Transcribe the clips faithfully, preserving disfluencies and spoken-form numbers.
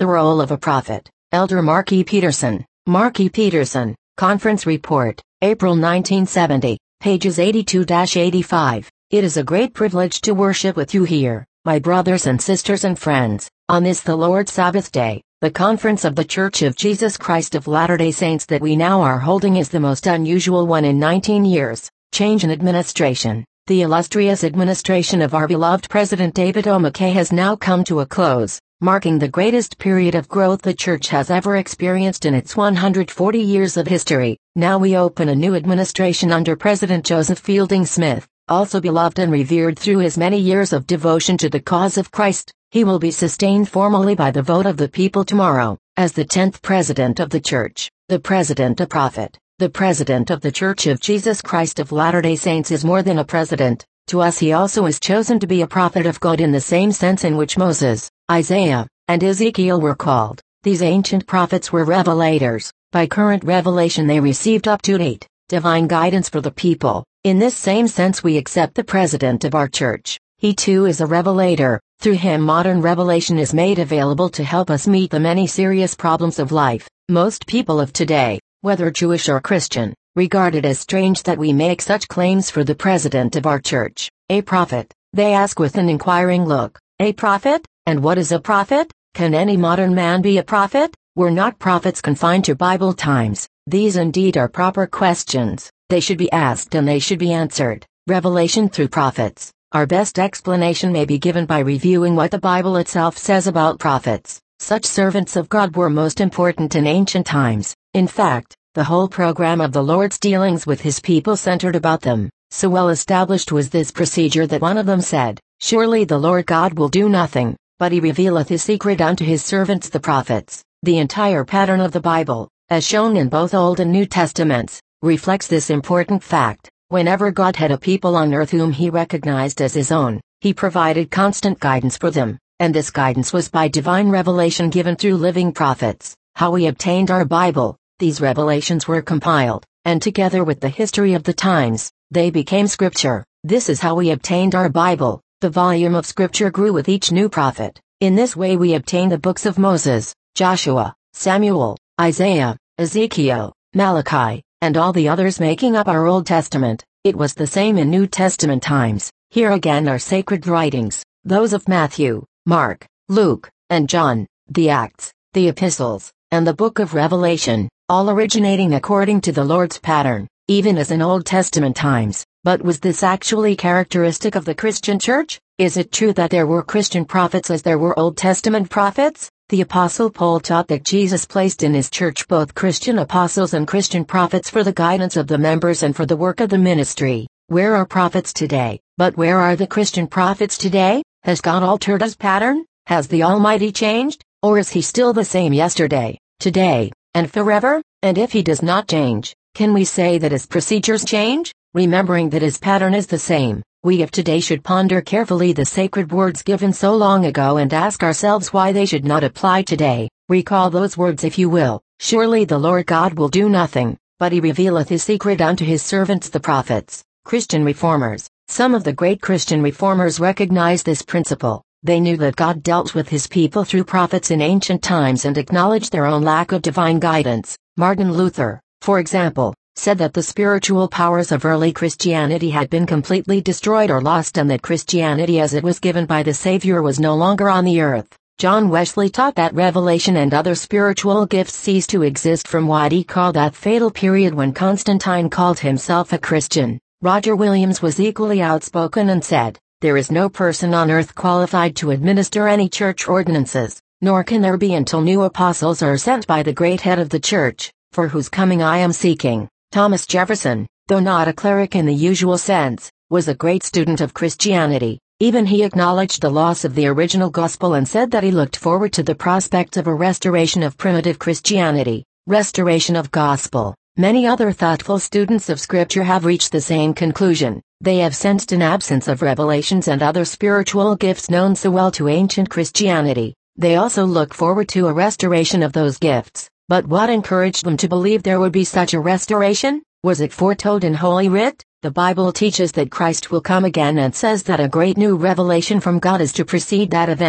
The Role of a Prophet. Elder Mark E. Peterson. Mark E. Peterson, Conference Report, April nineteen seventy, pages eighty-two to eighty-five. It is a great privilege to worship with you here, my brothers and sisters and friends, on this the Lord's Sabbath day. The conference of the Church of Jesus Christ of Latter-day Saints that we now are holding is the most unusual one in nineteen years. Change in administration. The illustrious administration of our beloved President David O. McKay has now come to a close, marking the greatest period of growth the Church has ever experienced in its one hundred forty years of history. Now we open a new administration under President Joseph Fielding Smith, also beloved and revered through his many years of devotion to the cause of Christ. He will be sustained formally by the vote of the people tomorrow, as the tenth President of the Church, the President a prophet. The President of the Church of Jesus Christ of Latter-day Saints is more than a president. To us he also is chosen to be a prophet of God in the same sense in which Moses, Isaiah, and Ezekiel were called. These ancient prophets were revelators. By current revelation they received up-to-date, divine guidance for the people. In this same sense we accept the President of our Church. He too is a revelator. Through him modern revelation is made available to help us meet the many serious problems of life. Most people of today, whether Jewish or Christian, regard it as strange that we make such claims for the President of our Church. A prophet, they ask with an inquiring look. A prophet? And what is a prophet? Can any modern man be a prophet? Were not prophets confined to Bible times? These indeed are proper questions. They should be asked and they should be answered. Revelation through prophets. Our best explanation may be given by reviewing what the Bible itself says about prophets. Such servants of God were most important in ancient times. In fact, the whole program of the Lord's dealings with his people centered about them. So well established was this procedure that one of them said, "Surely the Lord God will do nothing, but he revealeth his secret unto his servants the prophets." The entire pattern of the Bible, as shown in both Old and New Testaments, reflects this important fact. Whenever God had a people on earth whom he recognized as his own, he provided constant guidance for them, and this guidance was by divine revelation given through living prophets. How we obtained our Bible. These revelations were compiled, and together with the history of the times, they became Scripture. This is how we obtained our Bible. The volume of Scripture grew with each new prophet. In this way we obtained the books of Moses, Joshua, Samuel, Isaiah, Ezekiel, Malachi, and all the others making up our Old Testament. It was the same in New Testament times. Here again are sacred writings, those of Matthew, Mark, Luke, and John, the Acts, the Epistles, and the book of Revelation, all originating according to the Lord's pattern, even as in Old Testament times. But was this actually characteristic of the Christian Church? Is it true that there were Christian prophets as there were Old Testament prophets? The Apostle Paul taught that Jesus placed in his church both Christian apostles and Christian prophets for the guidance of the members and for the work of the ministry. Where are prophets today? But where are the Christian prophets today? Has God altered his pattern? Has the Almighty changed? Or is he still the same yesterday, today, and forever? And if he does not change, can we say that his procedures change? Remembering that his pattern is the same, we of today should ponder carefully the sacred words given so long ago and ask ourselves why they should not apply today. Recall those words if you will. Surely the Lord God will do nothing, but he revealeth his secret unto his servants the prophets. Christian reformers. Some of the great Christian reformers recognized this principle. They knew that God dealt with his people through prophets in ancient times and acknowledged their own lack of divine guidance. Martin Luther, for example, said that the spiritual powers of early Christianity had been completely destroyed or lost and that Christianity as it was given by the Savior was no longer on the earth. John Wesley taught that revelation and other spiritual gifts ceased to exist from what he called that fatal period when Constantine called himself a Christian. Roger Williams was equally outspoken and said, "There is no person on earth qualified to administer any church ordinances, nor can there be until new apostles are sent by the great head of the church, for whose coming I am seeking." Thomas Jefferson, though not a cleric in the usual sense, was a great student of Christianity. Even he acknowledged the loss of the original gospel and said that he looked forward to the prospects of a restoration of primitive Christianity. Restoration of gospel. Many other thoughtful students of Scripture have reached the same conclusion. They have sensed an absence of revelations and other spiritual gifts known so well to ancient Christianity. They also look forward to a restoration of those gifts. But what encouraged them to believe there would be such a restoration? Was it foretold in Holy Writ? The Bible teaches that Christ will come again and says that a great new revelation from God is to precede that event.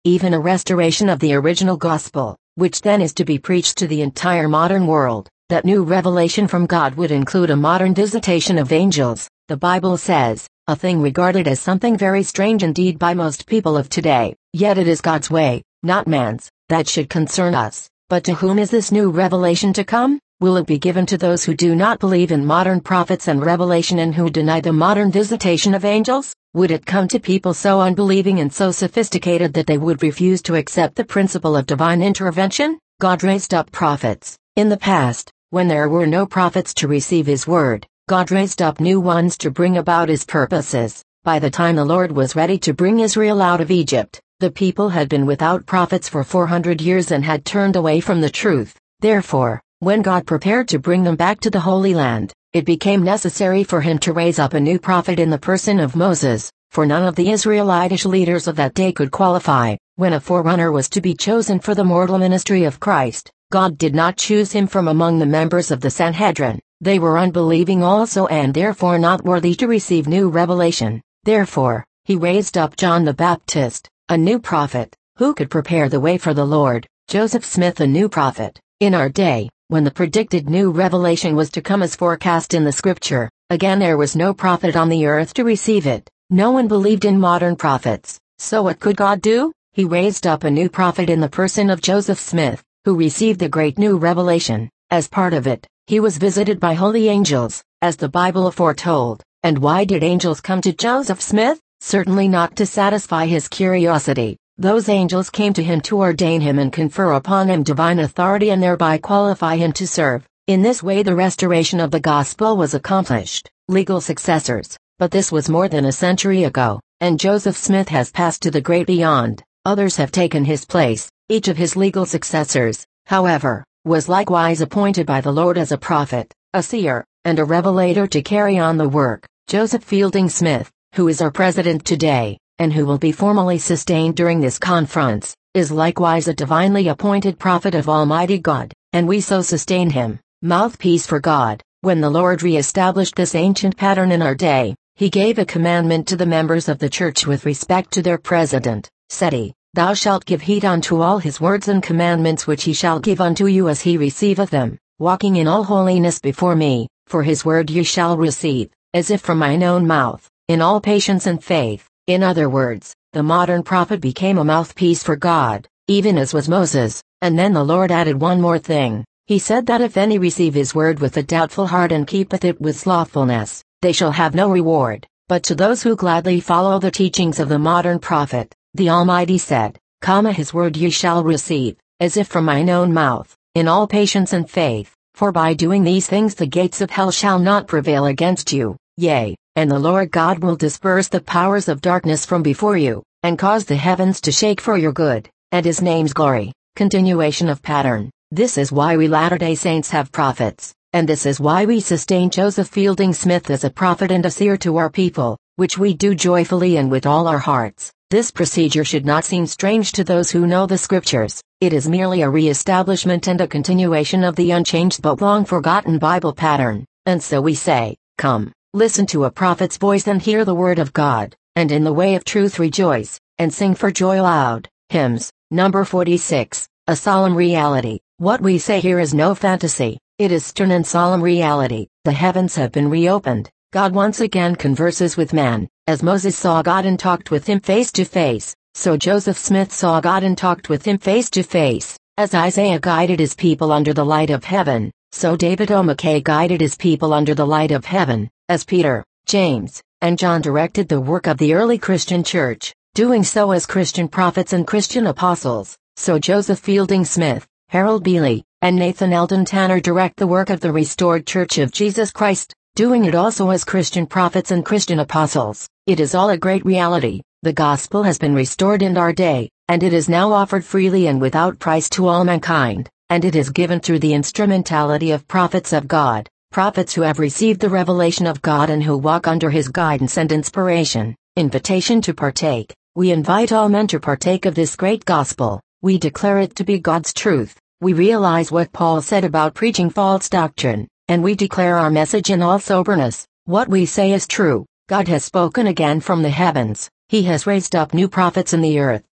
even a restoration of the original gospel, which then is to be preached to the entire modern world. That new revelation from God would include a modern visitation of angels, the Bible says, a thing regarded as something very strange indeed by most people of today, yet it is God's way, not man's, that should concern us. But to whom is this new revelation to come? Will it be given to those who do not believe in modern prophets and revelation and who deny the modern visitation of angels? Would it come to people so unbelieving and so sophisticated that they would refuse to accept the principle of divine intervention? God raised up prophets. In the past, when there were no prophets to receive his word, God raised up new ones to bring about his purposes. By the time the Lord was ready to bring Israel out of Egypt, the people had been without prophets for four hundred years and had turned away from the truth. Therefore, when God prepared to bring them back to the Holy Land, it became necessary for him to raise up a new prophet in the person of Moses, for none of the Israelitish leaders of that day could qualify. When a forerunner was to be chosen for the mortal ministry of Christ, God did not choose him from among the members of the Sanhedrin. They were unbelieving also and therefore not worthy to receive new revelation. Therefore, he raised up John the Baptist, a new prophet, who could prepare the way for the Lord. Joseph Smith, a new prophet. In our day, when the predicted new revelation was to come as forecast in the scripture, again there was no prophet on the earth to receive it. No one believed in modern prophets. So what could God do? He raised up a new prophet in the person of Joseph Smith, who received the great new revelation. As part of it, he was visited by holy angels, as the Bible foretold. And why did angels come to Joseph Smith? Certainly not to satisfy his curiosity. Those angels came to him to ordain him and confer upon him divine authority and thereby qualify him to serve. In this way the restoration of the gospel was accomplished. Legal successors. But this was more than a century ago, and Joseph Smith has passed to the great beyond. Others have taken his place. Each of his legal successors, however, was likewise appointed by the Lord as a prophet, a seer, and a revelator to carry on the work. Joseph Fielding Smith, who is our president today, and who will be formally sustained during this conference, is likewise a divinely appointed prophet of Almighty God, and we so sustain him, mouthpiece for God. When the Lord re-established this ancient pattern in our day, he gave a commandment to the members of the church with respect to their president, said he, Thou shalt give heed unto all his words and commandments which he shall give unto you as he receiveth them, walking in all holiness before me, for his word ye shall receive, as if from mine own mouth, in all patience and faith. In other words, the modern prophet became a mouthpiece for God, even as was Moses. And then the Lord added one more thing. He said that if any receive his word with a doubtful heart and keepeth it with slothfulness, they shall have no reward. But to those who gladly follow the teachings of the modern prophet, the Almighty said, comma his word ye shall receive, as if from mine own mouth, in all patience and faith, for by doing these things the gates of hell shall not prevail against you, yea, and the Lord God will disperse the powers of darkness from before you, and cause the heavens to shake for your good, and his name's glory. Continuation of pattern. This is why we Latter-day Saints have prophets, and this is why we sustain Joseph Fielding Smith as a prophet and a seer to our people, which we do joyfully and with all our hearts. This procedure should not seem strange to those who know the scriptures. It is merely a re-establishment and a continuation of the unchanged but long-forgotten Bible pattern. And so we say, come, listen to a prophet's voice and hear the word of God, and in the way of truth rejoice, and sing for joy aloud. Hymns, number forty-six, A Solemn Reality. What we say here is no fantasy, it is stern and solemn reality. The heavens have been reopened. God once again converses with man. As Moses saw God and talked with him face to face, so Joseph Smith saw God and talked with him face to face. As Isaiah guided his people under the light of heaven, so David O. McKay guided his people under the light of heaven. As Peter, James, and John directed the work of the early Christian church, doing so as Christian prophets and Christian apostles, so Joseph Fielding Smith, Harold Bealey, and Nathan Eldon Tanner direct the work of the restored Church of Jesus Christ, doing it also as Christian prophets and Christian apostles. It is all a great reality. The gospel has been restored in our day, and it is now offered freely and without price to all mankind, and it is given through the instrumentality of prophets of God, prophets who have received the revelation of God and who walk under his guidance and inspiration. Invitation to partake. We invite all men to partake of this great gospel. We declare it to be God's truth. We realize what Paul said about preaching false doctrine, and we declare our message in all soberness. What we say is true. God has spoken again from the heavens. He has raised up new prophets in the earth.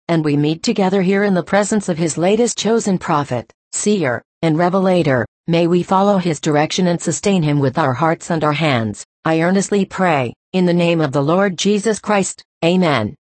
and we meet together here in the presence of his latest chosen prophet, seer, and revelator. May we follow his direction and sustain him with our hearts and our hands. I earnestly pray, in the name of the Lord Jesus Christ. Amen.